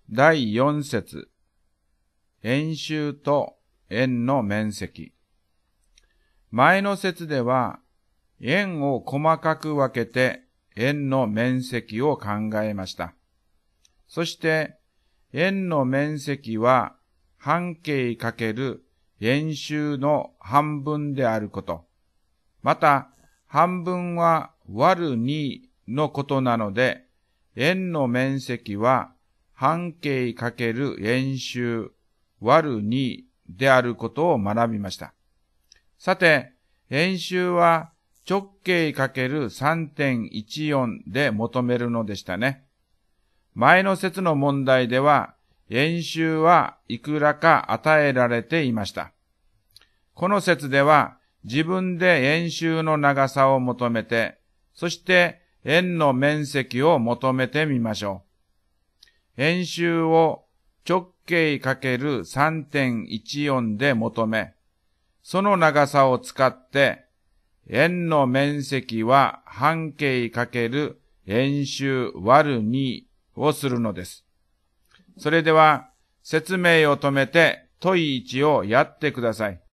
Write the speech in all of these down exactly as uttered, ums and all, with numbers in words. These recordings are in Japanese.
だいよん節、円周と円の面積。前の節では、円を細かく分けて円の面積を考えました。そして、円の面積は半径×円周の半分であること。また、半分は割るにのことなので、円の面積は半径×円周割るにであることを学びました。さて、円周は直径 ×さんてんいちよん で求めるのでしたね。前の節の問題では、円周はいくらか与えられていました。この節では、自分で円周の長さを求めて、そして円の面積を求めてみましょう。円周を直径 ×さんてんいちよん で求め、その長さを使って、円の面積は半径×円周割るにをするのです。それでは、説明を止めて問いいちをやってください。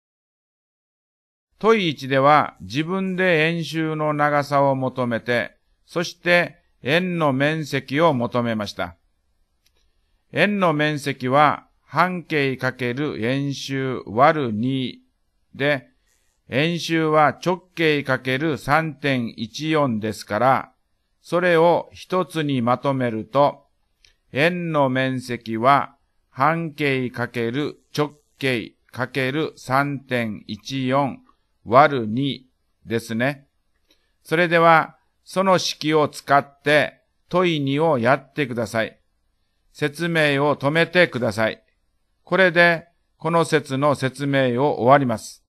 問いいちでは自分で円周の長さを求めて、そして円の面積を求めました。円の面積は半径×円周割るにで、円周は直径 ×さんてんいちよん ですから、それを一つにまとめると、円の面積は半径×直径 ×さんてんいちよん 割るにですね。それでは、その式を使って問いにをやってください。説明を止めてください。これで、この節の説明を終わります。